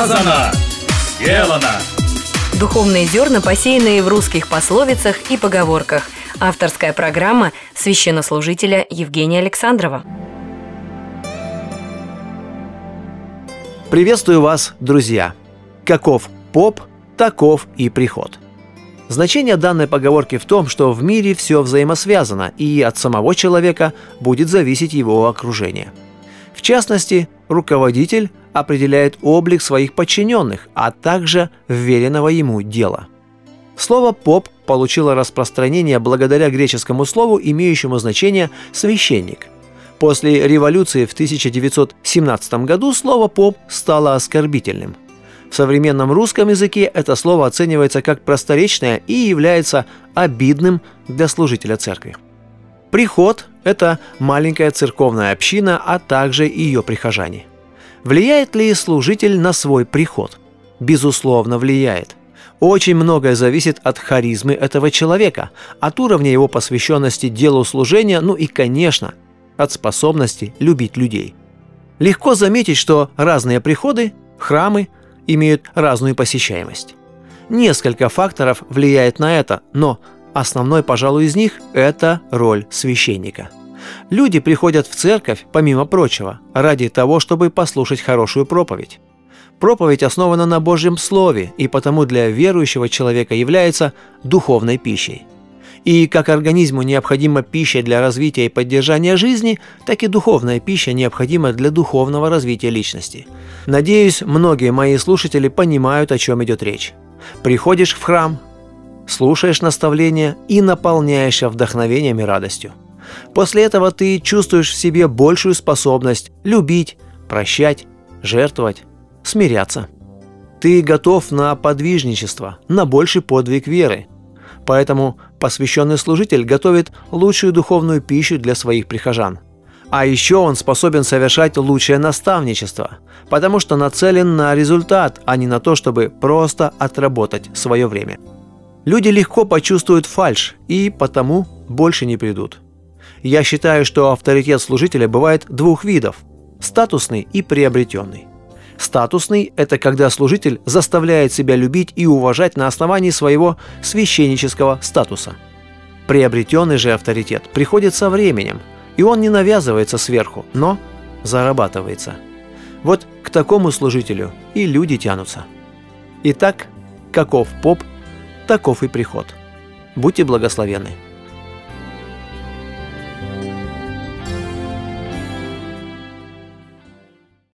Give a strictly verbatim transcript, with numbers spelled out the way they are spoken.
Сказано, сделано. Духовные зерна, посеянные в русских пословицах и поговорках. Авторская программа священнослужителя Евгения Александрова. Приветствую вас, друзья! Каков поп, таков и приход. Значение данной поговорки в том, что в мире все взаимосвязано, и от самого человека будет зависеть его окружение. В частности, руководитель определяет облик своих подчиненных, а также вверенного ему дела. Слово «поп» получило распространение благодаря греческому слову, имеющему значение «священник». После революции в тысяча девятьсот семнадцатом году слово «поп» стало оскорбительным. В современном русском языке это слово оценивается как просторечное и является обидным для служителя церкви. Приход – это маленькая церковная община, а также ее прихожане. Влияет ли служитель на свой приход? Безусловно, влияет. Очень многое зависит от харизмы этого человека, от уровня его посвященности делу служения, ну и, конечно, от способности любить людей. Легко заметить, что разные приходы, храмы имеют разную посещаемость. Несколько факторов влияет на это, но основной, пожалуй, из них – это роль священника. Люди приходят в церковь, помимо прочего, ради того, чтобы послушать хорошую проповедь. Проповедь основана на Божьем Слове и потому для верующего человека является духовной пищей. И как организму необходима пища для развития и поддержания жизни, так и духовная пища необходима для духовного развития личности. Надеюсь, многие мои слушатели понимают, о чем идет речь. Приходишь в храм, слушаешь наставления и наполняешься вдохновением и радостью. После этого ты чувствуешь в себе большую способность любить, прощать, жертвовать, смиряться. Ты готов на подвижничество, на больший подвиг веры. Поэтому посвященный служитель готовит лучшую духовную пищу для своих прихожан. А еще он способен совершать лучшее наставничество, потому что нацелен на результат, а не на то, чтобы просто отработать свое время. Люди легко почувствуют фальшь и потому больше не придут. Я считаю, что авторитет служителя бывает двух видов – статусный и приобретенный. Статусный – это когда служитель заставляет себя любить и уважать на основании своего священнического статуса. Приобретенный же авторитет приходит со временем, и он не навязывается сверху, но зарабатывается. Вот к такому служителю и люди тянутся. Итак, каков поп, таков и приход. Будьте благословенны.